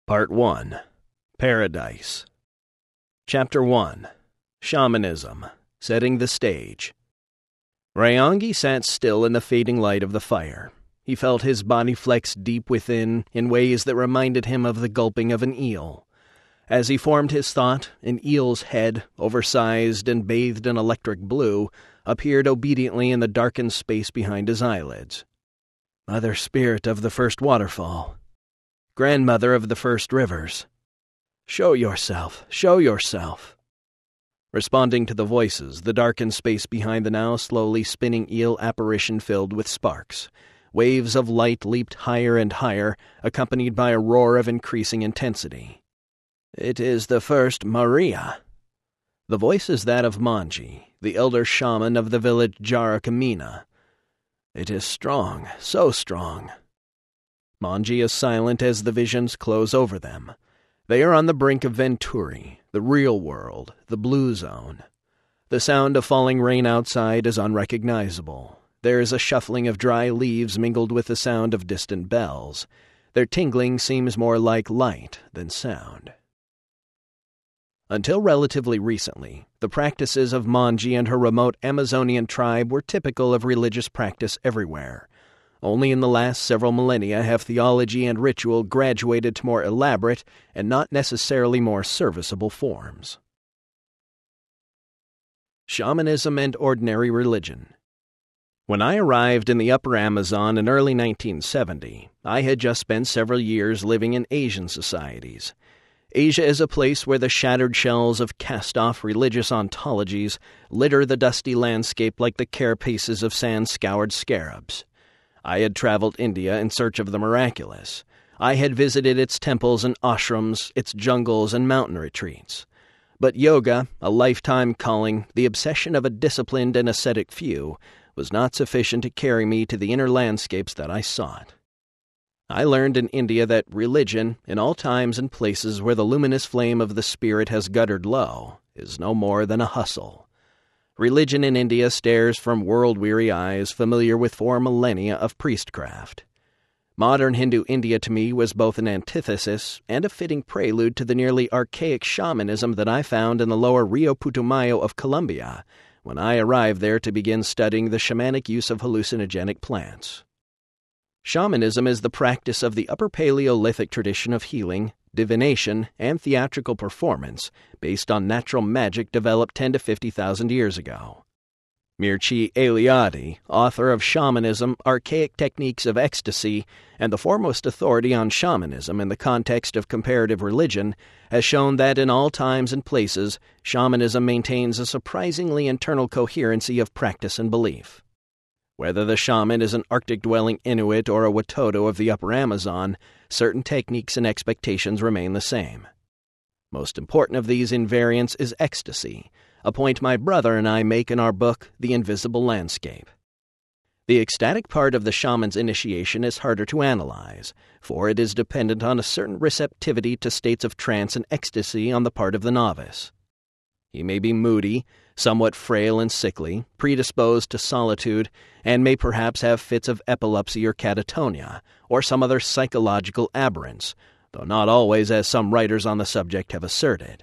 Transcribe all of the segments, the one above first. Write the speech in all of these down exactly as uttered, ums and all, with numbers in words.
Part one. Paradise. Chapter one. Shamanism. Setting the Stage. Rayongi sat still in the fading light of the fire. He felt his body flex deep within in ways that reminded him of the gulping of an eel. As he formed his thought, an eel's head, oversized and bathed in electric blue, appeared obediently in the darkened space behind his eyelids. Mother Spirit of the first waterfall. Grandmother of the first rivers. Show yourself, show yourself. Responding to the voices, the darkened space behind the now slowly spinning eel apparition filled with sparks. Waves of light leaped higher and higher, accompanied by a roar of increasing intensity. It is the first Maria. The voice is that of Manji, the elder shaman of the village Jarakamina. It is strong, so strong. Manji is silent as the visions close over them. They are on the brink of Venturi, the real world, the blue zone. The sound of falling rain outside is unrecognizable. There is a shuffling of dry leaves mingled with the sound of distant bells. Their tingling seems more like light than sound. Until relatively recently, the practices of Manji and her remote Amazonian tribe were typical of religious practice everywhere. Only in the last several millennia have theology and ritual graduated to more elaborate and not necessarily more serviceable forms. Shamanism and ordinary religion. When I arrived in the Upper Amazon in early nineteen seventy, I had just spent several years living in Asian societies. Asia is a place where the shattered shells of cast-off religious ontologies litter the dusty landscape like the carapaces of sand-scoured scarabs. I had traveled India in search of the miraculous. I had visited its temples and ashrams, its jungles and mountain retreats. But yoga, a lifetime calling, the obsession of a disciplined and ascetic few, was not sufficient to carry me to the inner landscapes that I sought. I learned in India that religion, in all times and places where the luminous flame of the spirit has guttered low, is no more than a hustle. Religion in India stares from world-weary eyes familiar with four millennia of priestcraft. Modern Hindu India to me was both an antithesis and a fitting prelude to the nearly archaic shamanism that I found in the lower Rio Putumayo of Colombia when I arrived there to begin studying the shamanic use of hallucinogenic plants. Shamanism is the practice of the Upper Paleolithic tradition of healing, divination, and theatrical performance based on natural magic developed ten to fifty thousand years ago. Mircea Eliade, author of Shamanism, Archaic Techniques of Ecstasy, and the foremost authority on shamanism in the context of comparative religion, has shown that in all times and places, shamanism maintains a surprisingly internal coherency of practice and belief. Whether the shaman is an Arctic-dwelling Inuit or a Watoto of the Upper Amazon, certain techniques and expectations remain the same. Most important of these invariants is ecstasy, a point my brother and I make in our book, The Invisible Landscape. The ecstatic part of the shaman's initiation is harder to analyze, for it is dependent on a certain receptivity to states of trance and ecstasy on the part of the novice. He may be moody, somewhat frail and sickly, predisposed to solitude, and may perhaps have fits of epilepsy or catatonia, or some other psychological aberrance, though not always as some writers on the subject have asserted.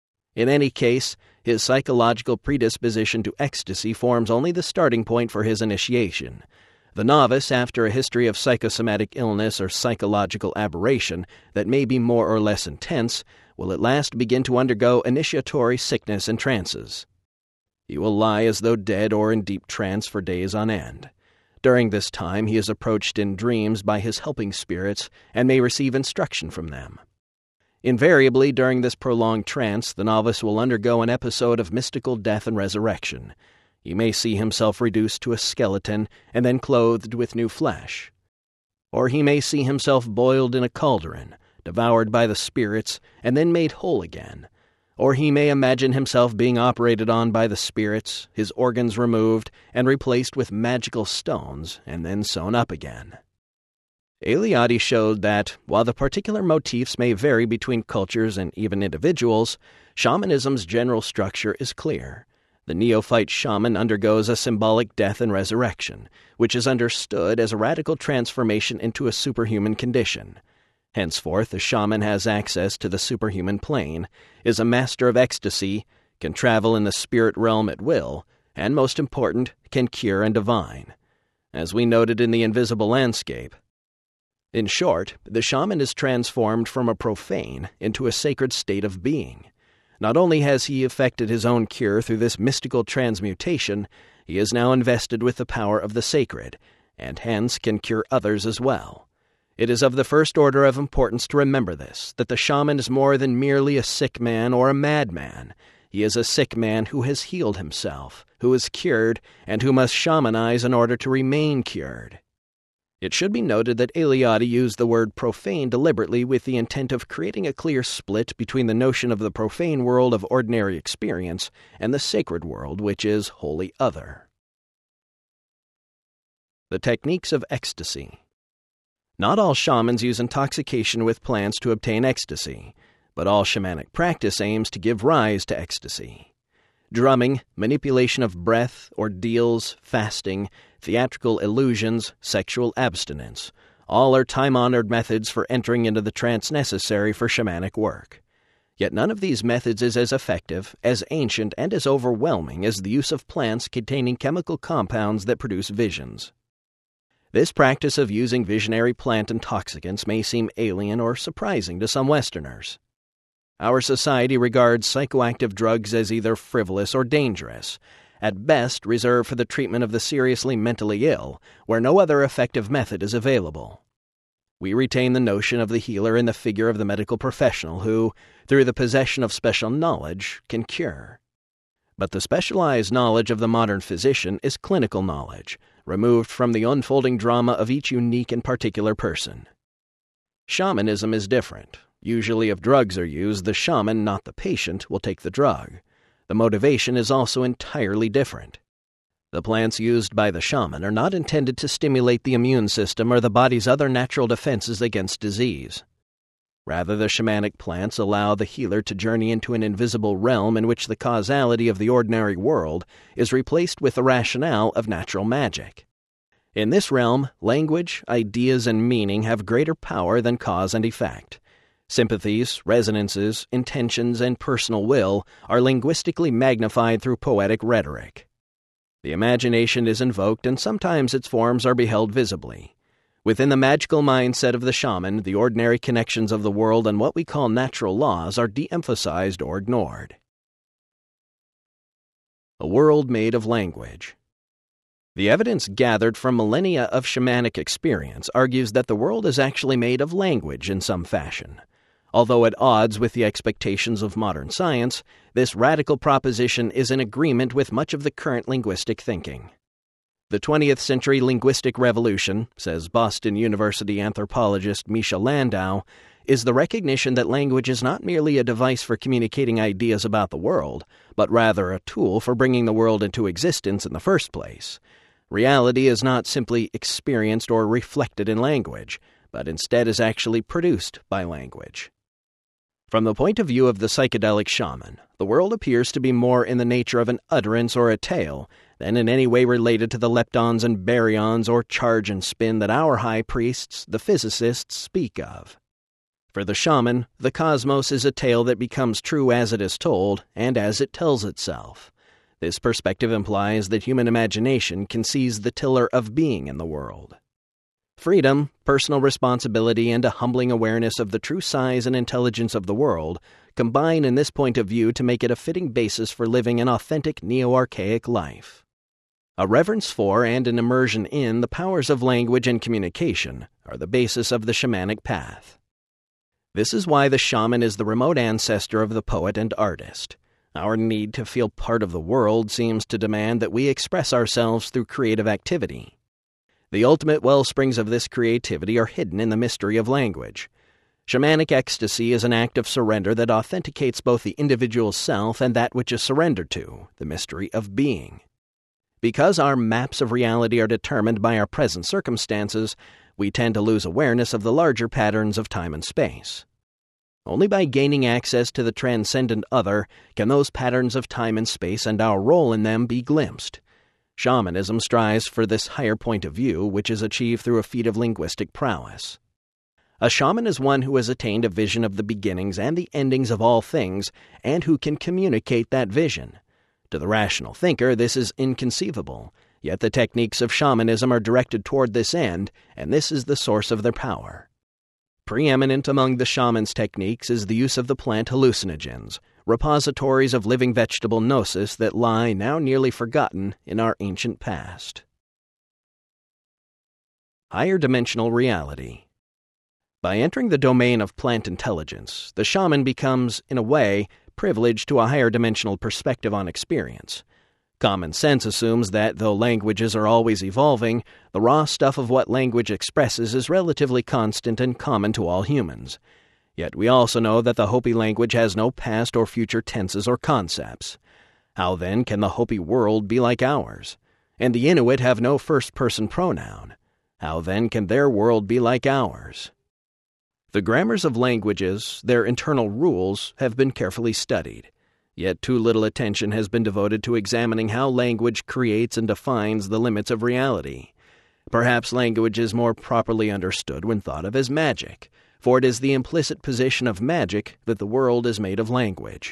In any case, his psychological predisposition to ecstasy forms only the starting point for his initiation. The novice, after a history of psychosomatic illness or psychological aberration that may be more or less intense, will at last begin to undergo initiatory sickness and trances. He will lie as though dead or in deep trance for days on end. During this time he is approached in dreams by his helping spirits and may receive instruction from them. Invariably, during this prolonged trance, the novice will undergo an episode of mystical death and resurrection. He may see himself reduced to a skeleton and then clothed with new flesh. Or he may see himself boiled in a cauldron, devoured by the spirits, and then made whole again. Or he may imagine himself being operated on by the spirits, his organs removed, and replaced with magical stones, and then sewn up again. Eliade showed that, while the particular motifs may vary between cultures and even individuals, shamanism's general structure is clear. The neophyte shaman undergoes a symbolic death and resurrection, which is understood as a radical transformation into a superhuman condition. Henceforth, the shaman has access to the superhuman plane, is a master of ecstasy, can travel in the spirit realm at will, and most important, can cure and divine, as we noted in the invisible landscape. In short, the shaman is transformed from a profane into a sacred state of being. Not only has he effected his own cure through this mystical transmutation, he is now invested with the power of the sacred, and hence can cure others as well. It is of the first order of importance to remember this, that the shaman is more than merely a sick man or a madman. He is a sick man who has healed himself, who is cured, and who must shamanize in order to remain cured. It should be noted that Eliade used the word profane deliberately with the intent of creating a clear split between the notion of the profane world of ordinary experience and the sacred world, which is wholly other. The techniques of ecstasy. Not all shamans use intoxication with plants to obtain ecstasy, but all shamanic practice aims to give rise to ecstasy. Drumming, manipulation of breath, ordeals, fasting, theatrical illusions, sexual abstinence, all are time-honored methods for entering into the trance necessary for shamanic work. Yet none of these methods is as effective, as ancient, and as overwhelming as the use of plants containing chemical compounds that produce visions. This practice of using visionary plant intoxicants may seem alien or surprising to some Westerners. Our society regards psychoactive drugs as either frivolous or dangerous, at best reserved for the treatment of the seriously mentally ill, where no other effective method is available. We retain the notion of the healer in the figure of the medical professional who, through the possession of special knowledge, can cure. But the specialized knowledge of the modern physician is clinical knowledge, removed from the unfolding drama of each unique and particular person. Shamanism is different. Usually if drugs are used, the shaman, not the patient, will take the drug. The motivation is also entirely different. The plants used by the shaman are not intended to stimulate the immune system or the body's other natural defenses against disease. Rather, the shamanic plants allow the healer to journey into an invisible realm in which the causality of the ordinary world is replaced with the rationale of natural magic. In this realm, language, ideas, and meaning have greater power than cause and effect. Sympathies, resonances, intentions, and personal will are linguistically magnified through poetic rhetoric. The imagination is invoked, and sometimes its forms are beheld visibly. Within the magical mindset of the shaman, the ordinary connections of the world and what we call natural laws are de-emphasized or ignored. A world made of language. The evidence gathered from millennia of shamanic experience argues that the world is actually made of language in some fashion. Although at odds with the expectations of modern science, this radical proposition is in agreement with much of the current linguistic thinking. The twentieth century linguistic revolution, says Boston University anthropologist Misha Landau, is the recognition that language is not merely a device for communicating ideas about the world, but rather a tool for bringing the world into existence in the first place. Reality is not simply experienced or reflected in language, but instead is actually produced by language. From the point of view of the psychedelic shaman, the world appears to be more in the nature of an utterance or a tale than in any way related to the leptons and baryons or charge and spin that our high priests, the physicists, speak of. For the shaman, the cosmos is a tale that becomes true as it is told and as it tells itself. This perspective implies that human imagination can seize the tiller of being in the world. Freedom, personal responsibility, and a humbling awareness of the true size and intelligence of the world combine in this point of view to make it a fitting basis for living an authentic neo-archaic life. A reverence for and an immersion in the powers of language and communication are the basis of the shamanic path. This is why the shaman is the remote ancestor of the poet and artist. Our need to feel part of the world seems to demand that we express ourselves through creative activity. The ultimate wellsprings of this creativity are hidden in the mystery of language. Shamanic ecstasy is an act of surrender that authenticates both the individual self and that which is surrendered to, the mystery of being. Because our maps of reality are determined by our present circumstances, we tend to lose awareness of the larger patterns of time and space. Only by gaining access to the transcendent other can those patterns of time and space and our role in them be glimpsed. Shamanism strives for this higher point of view, which is achieved through a feat of linguistic prowess. A shaman is one who has attained a vision of the beginnings and the endings of all things, and who can communicate that vision. To the rational thinker, this is inconceivable, yet the techniques of shamanism are directed toward this end, and this is the source of their power. Preeminent among the shaman's techniques is the use of the plant hallucinogens, repositories of living vegetable gnosis that lie now nearly forgotten in our ancient past. Higher dimensional reality. By entering the domain of plant intelligence, the shaman becomes, in a way, privileged to a higher dimensional perspective on experience. Common sense assumes that, though languages are always evolving, the raw stuff of what language expresses is relatively constant and common to all humans. Yet we also know that the Hopi language has no past or future tenses or concepts. How then can the Hopi world be like ours? And the Inuit have no first-person pronoun. How then can their world be like ours? The grammars of languages, their internal rules, have been carefully studied. Yet too little attention has been devoted to examining how language creates and defines the limits of reality. Perhaps language is more properly understood when thought of as magic, for it is the implicit position of magic that the world is made of language.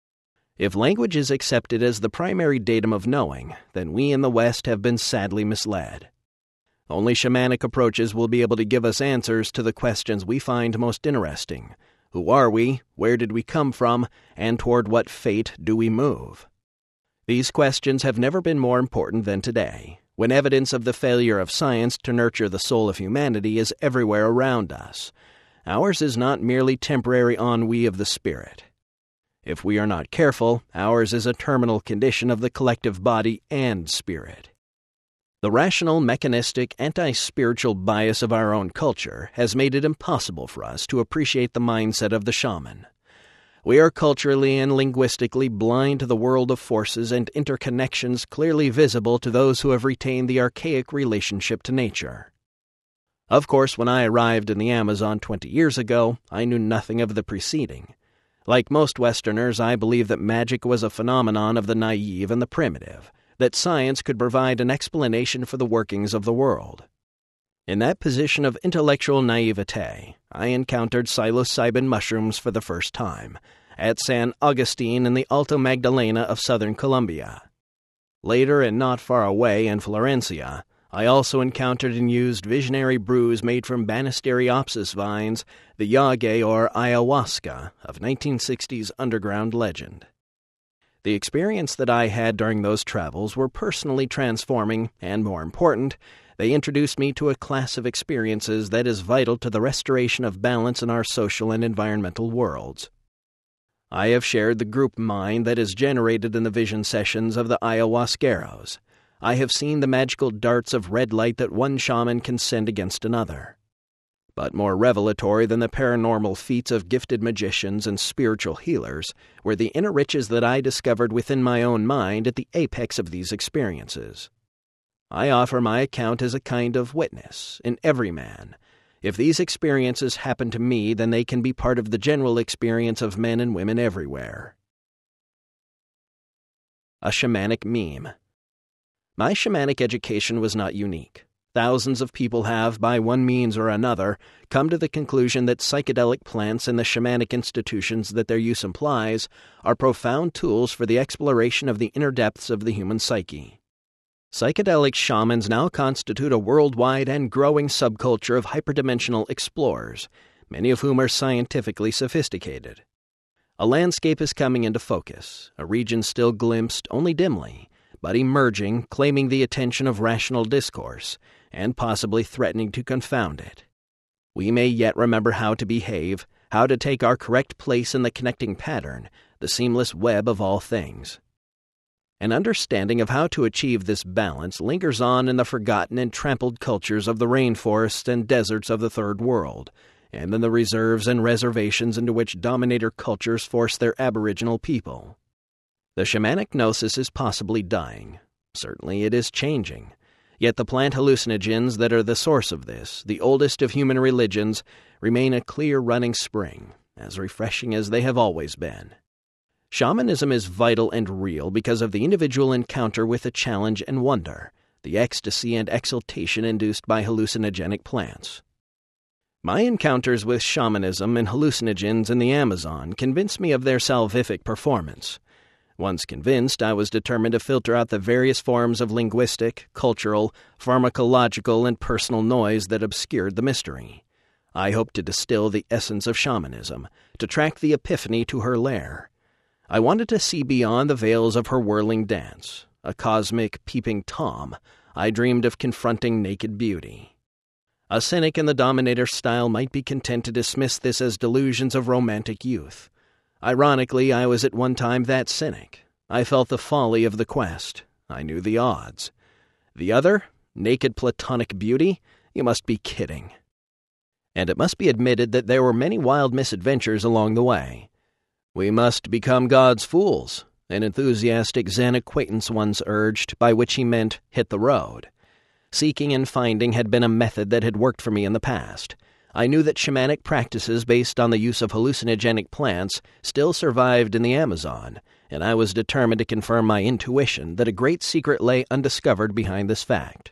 If language is accepted as the primary datum of knowing, then we in the West have been sadly misled. Only shamanic approaches will be able to give us answers to the questions we find most interesting. Who are we? Where did we come from? And toward what fate do we move? These questions have never been more important than today, when evidence of the failure of science to nurture the soul of humanity is everywhere around us. Ours is not merely temporary ennui of the spirit. If we are not careful, ours is a terminal condition of the collective body and spirit. The rational, mechanistic, anti-spiritual bias of our own culture has made it impossible for us to appreciate the mindset of the shaman. We are culturally and linguistically blind to the world of forces and interconnections clearly visible to those who have retained the archaic relationship to nature. Of course, when I arrived in the Amazon twenty years ago, I knew nothing of the preceding. Like most Westerners, I believed that magic was a phenomenon of the naive and the primitive, that science could provide an explanation for the workings of the world. In that position of intellectual naivete, I encountered psilocybin mushrooms for the first time, at San Agustin in the Alto Magdalena of southern Colombia. Later, and not far away in Florencia, I also encountered and used visionary brews made from Banisteriopsis vines, the yagé or ayahuasca of nineteen sixties underground legend. The experience that I had during those travels were personally transforming, and more important, they introduced me to a class of experiences that is vital to the restoration of balance in our social and environmental worlds. I have shared the group mind that is generated in the vision sessions of the ayahuasqueros. I have seen the magical darts of red light that one shaman can send against another. But more revelatory than the paranormal feats of gifted magicians and spiritual healers were the inner riches that I discovered within my own mind at the apex of these experiences. I offer my account as a kind of witness, in every man. If these experiences happen to me, then they can be part of the general experience of men and women everywhere. A shamanic meme. My shamanic education was not unique. Thousands of people have, by one means or another, come to the conclusion that psychedelic plants and the shamanic institutions that their use implies are profound tools for the exploration of the inner depths of the human psyche. Psychedelic shamans now constitute a worldwide and growing subculture of hyperdimensional explorers, many of whom are scientifically sophisticated. A landscape is coming into focus, a region still glimpsed only dimly, but emerging, claiming the attention of rational discourse, and possibly threatening to confound it. We may yet remember how to behave, how to take our correct place in the connecting pattern, the seamless web of all things. An understanding of how to achieve this balance lingers on in the forgotten and trampled cultures of the rainforests and deserts of the Third World, and in the reserves and reservations into which dominator cultures force their aboriginal people. The shamanic gnosis is possibly dying. Certainly it is changing. Yet the plant hallucinogens that are the source of this, the oldest of human religions, remain a clear running spring, as refreshing as they have always been. Shamanism is vital and real because of the individual encounter with the challenge and wonder, the ecstasy and exultation induced by hallucinogenic plants. My encounters with shamanism and hallucinogens in the Amazon convinced me of their salvific performance. Once convinced, I was determined to filter out the various forms of linguistic, cultural, pharmacological, and personal noise that obscured the mystery. I hoped to distill the essence of shamanism, to track the epiphany to her lair. I wanted to see beyond the veils of her whirling dance. A cosmic peeping Tom, I dreamed of confronting naked beauty. A cynic in the Dominator style might be content to dismiss this as delusions of romantic youth. Ironically, I was at one time that cynic. I felt the folly of the quest. I knew the odds. The other, naked platonic beauty? You must be kidding. And it must be admitted that there were many wild misadventures along the way. We must become God's fools, an enthusiastic Zen acquaintance once urged, by which he meant hit the road. Seeking and finding had been a method that had worked for me in the past. I knew that shamanic practices based on the use of hallucinogenic plants still survived in the Amazon, and I was determined to confirm my intuition that a great secret lay undiscovered behind this fact.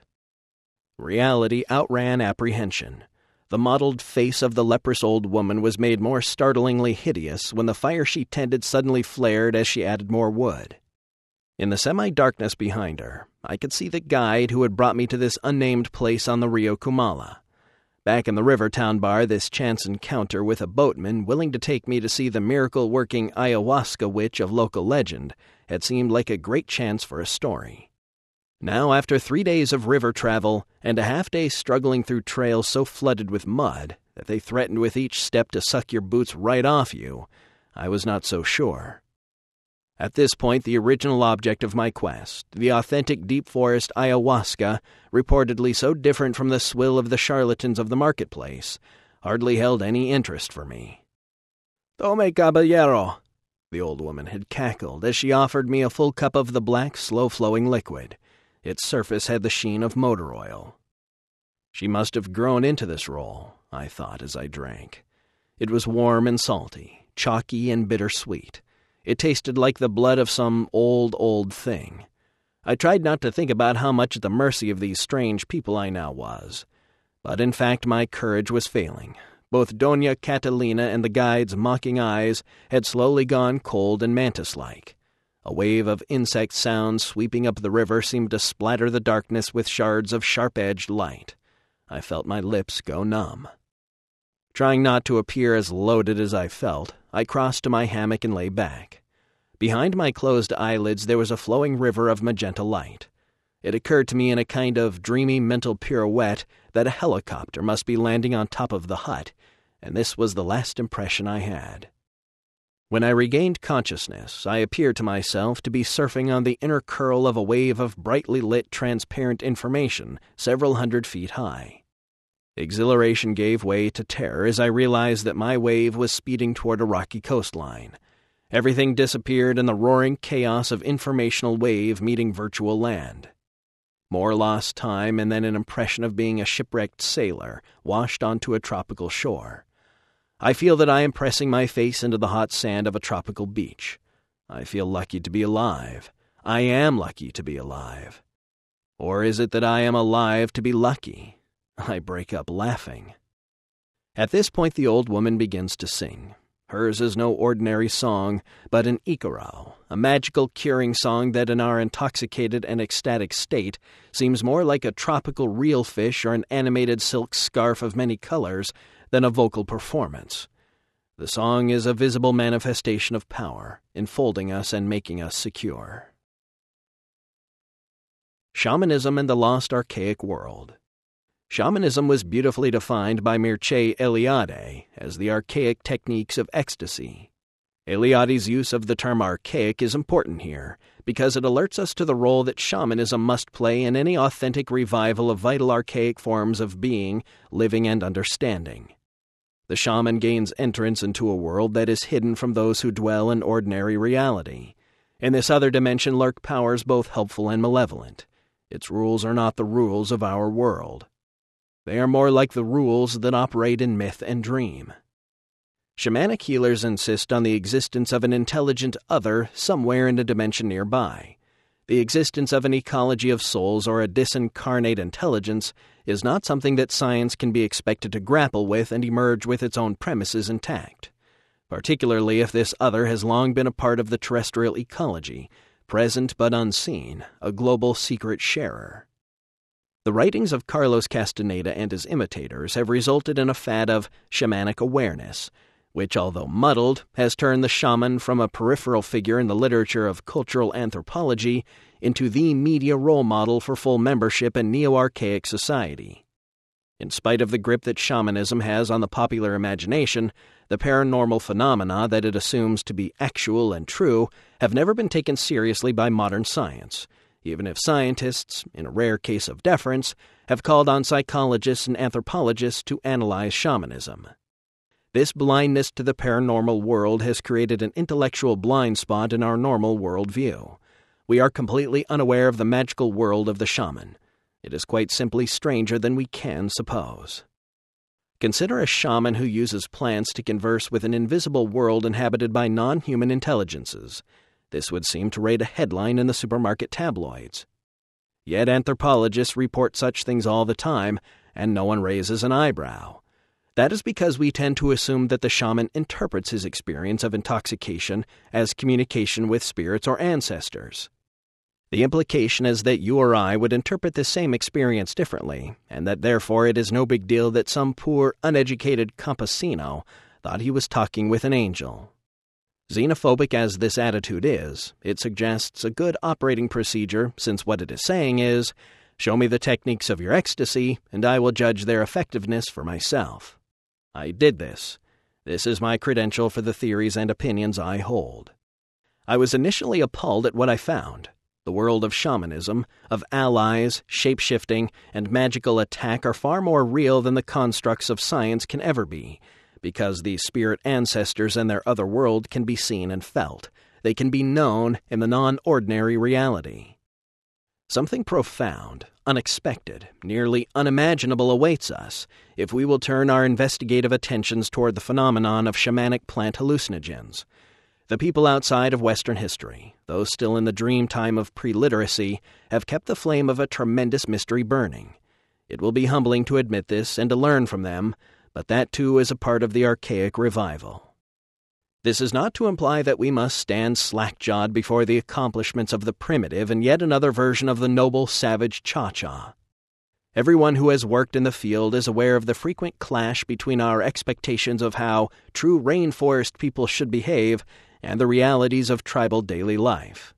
Reality outran apprehension. The mottled face of the leprous old woman was made more startlingly hideous when the fire she tended suddenly flared as she added more wood. In the semi-darkness behind her, I could see the guide who had brought me to this unnamed place on the Rio Kumala. Back in the Rivertown bar, this chance encounter with a boatman willing to take me to see the miracle-working ayahuasca witch of local legend had seemed like a great chance for a story. Now, after three days of river travel and a half-day struggling through trails so flooded with mud that they threatened with each step to suck your boots right off you, I was not so sure. At this point, the original object of my quest, the authentic deep forest ayahuasca, reportedly so different from the swill of the charlatans of the marketplace, hardly held any interest for me. "Tome, caballero," the old woman had cackled as she offered me a full cup of the black, slow-flowing liquid. Its surface had the sheen of motor oil. She must have grown into this role, I thought as I drank. It was warm and salty, chalky and bittersweet. It tasted like the blood of some old, old thing. I tried not to think about how much at the mercy of these strange people I now was. But in fact my courage was failing. Both Doña Catalina and the guide's mocking eyes had slowly gone cold and mantis-like. A wave of insect sounds sweeping up the river seemed to splatter the darkness with shards of sharp-edged light. I felt my lips go numb. Trying not to appear as loaded as I felt, I crossed to my hammock and lay back. Behind my closed eyelids there was a flowing river of magenta light. It occurred to me in a kind of dreamy mental pirouette that a helicopter must be landing on top of the hut, and this was the last impression I had. When I regained consciousness, I appeared to myself to be surfing on the inner curl of a wave of brightly lit, transparent information several hundred feet high. Exhilaration gave way to terror as I realized that my wave was speeding toward a rocky coastline. Everything disappeared in the roaring chaos of informational wave meeting virtual land. More lost time and then an impression of being a shipwrecked sailor washed onto a tropical shore. I feel that I am pressing my face into the hot sand of a tropical beach. I feel lucky to be alive. I am lucky to be alive. Or is it that I am alive to be lucky? I break up laughing. At this point the old woman begins to sing. Hers is no ordinary song, but an ikarao, a magical curing song that in our intoxicated and ecstatic state seems more like a tropical reel fish or an animated silk scarf of many colors than a vocal performance. The song is a visible manifestation of power, enfolding us and making us secure. Shamanism and the Lost Archaic World. Shamanism was beautifully defined by Mircea Eliade as the archaic techniques of ecstasy. Eliade's use of the term archaic is important here because it alerts us to the role that shamanism must play in any authentic revival of vital archaic forms of being, living, and understanding. The shaman gains entrance into a world that is hidden from those who dwell in ordinary reality. In this other dimension lurk powers both helpful and malevolent. Its rules are not the rules of our world. They are more like the rules that operate in myth and dream. Shamanic healers insist on the existence of an intelligent other somewhere in a dimension nearby. The existence of an ecology of souls or a disincarnate intelligence is not something that science can be expected to grapple with and emerge with its own premises intact, particularly if this other has long been a part of the terrestrial ecology, present but unseen, a global secret sharer. The writings of Carlos Castaneda and his imitators have resulted in a fad of shamanic awareness, which, although muddled, has turned the shaman from a peripheral figure in the literature of cultural anthropology into the media role model for full membership in neo-archaic society. In spite of the grip that shamanism has on the popular imagination, the paranormal phenomena that it assumes to be actual and true have never been taken seriously by modern science, even if scientists, in a rare case of deference, have called on psychologists and anthropologists to analyze shamanism. This blindness to the paranormal world has created an intellectual blind spot in our normal worldview. We are completely unaware of the magical world of the shaman. It is quite simply stranger than we can suppose. Consider a shaman who uses plants to converse with an invisible world inhabited by non-human intelligences. This would seem to rate a headline in the supermarket tabloids. Yet anthropologists report such things all the time, and no one raises an eyebrow. That is because we tend to assume that the shaman interprets his experience of intoxication as communication with spirits or ancestors. The implication is that you or I would interpret the same experience differently, and that therefore it is no big deal that some poor, uneducated campesino thought he was talking with an angel. Xenophobic as this attitude is, it suggests a good operating procedure, since what it is saying is, show me the techniques of your ecstasy, and I will judge their effectiveness for myself. I did this. This is my credential for the theories and opinions I hold. I was initially appalled at what I found. The world of shamanism, of allies, shape-shifting, and magical attack are far more real than the constructs of science can ever be, because these spirit ancestors and their other world can be seen and felt. They can be known in the non-ordinary reality. Something profound, unexpected, nearly unimaginable awaits us if we will turn our investigative attentions toward the phenomenon of shamanic plant hallucinogens. The people outside of Western history, those still in the dream time of pre-literacy, have kept the flame of a tremendous mystery burning. It will be humbling to admit this and to learn from them, but that too is a part of the archaic revival. This is not to imply that we must stand slack-jawed before the accomplishments of the primitive and yet another version of the noble savage cha-cha. Everyone who has worked in the field is aware of the frequent clash between our expectations of how true rainforest people should behave and the realities of tribal daily life.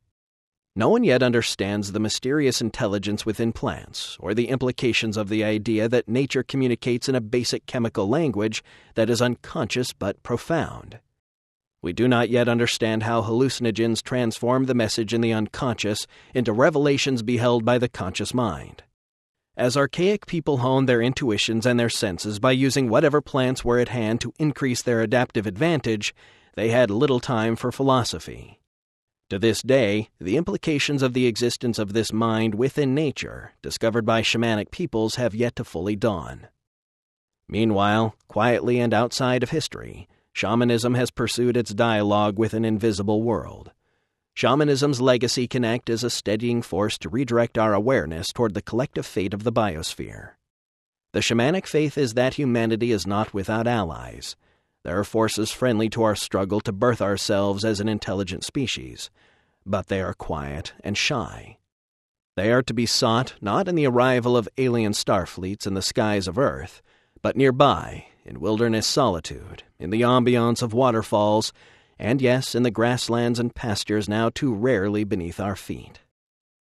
No one yet understands the mysterious intelligence within plants, or the implications of the idea that nature communicates in a basic chemical language that is unconscious but profound. We do not yet understand how hallucinogens transform the message in the unconscious into revelations beheld by the conscious mind. As archaic people honed their intuitions and their senses by using whatever plants were at hand to increase their adaptive advantage, they had little time for philosophy. To this day, the implications of the existence of this mind within nature, discovered by shamanic peoples, have yet to fully dawn. Meanwhile, quietly and outside of history, shamanism has pursued its dialogue with an invisible world. Shamanism's legacy can act as a steadying force to redirect our awareness toward the collective fate of the biosphere. The shamanic faith is that humanity is not without allies. There are forces friendly to our struggle to birth ourselves as an intelligent species, but they are quiet and shy. They are to be sought not in the arrival of alien starfleets in the skies of Earth, but nearby, in wilderness solitude, in the ambiance of waterfalls, and yes, in the grasslands and pastures now too rarely beneath our feet.